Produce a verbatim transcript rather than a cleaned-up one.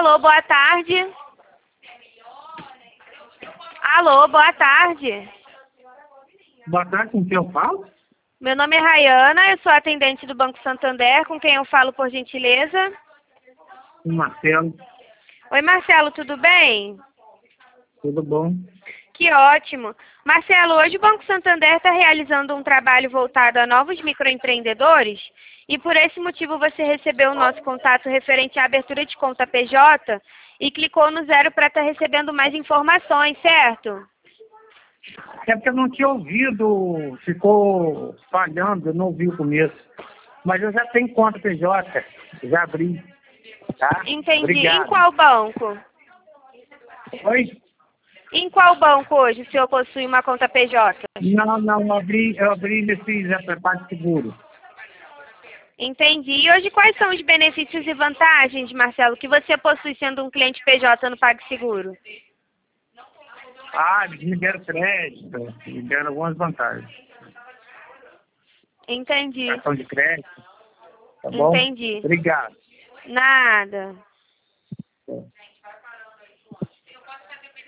Alô, boa tarde. Alô, boa tarde. Boa tarde, com quem eu falo? Meu nome é Rayana, eu sou atendente do Banco Santander, com quem eu falo, por gentileza? O Marcelo. Oi, Marcelo, tudo bem? Tudo bom? Que ótimo. Marcelo, hoje o Banco Santander está realizando um trabalho voltado a novos microempreendedores e por esse motivo você recebeu o nosso contato referente à abertura de conta P J e clicou no zero para estar recebendo mais informações, certo? É porque eu não tinha ouvido, ficou falhando, eu não ouvi o começo. Mas eu já tenho conta P J, já abri. Tá? Entendi. Obrigado. Em qual banco? Oi? Em qual banco hoje o senhor possui uma conta P J? Não, não, eu abri, eu abri nesse Pago Seguro. Entendi. E hoje quais são os benefícios e vantagens, Marcelo, que você possui sendo um cliente P J no PagSeguro? Ah, eles me deram crédito, me deram algumas vantagens. Entendi. Cartão de crédito, tá bom? Entendi. Obrigado. Nada. É.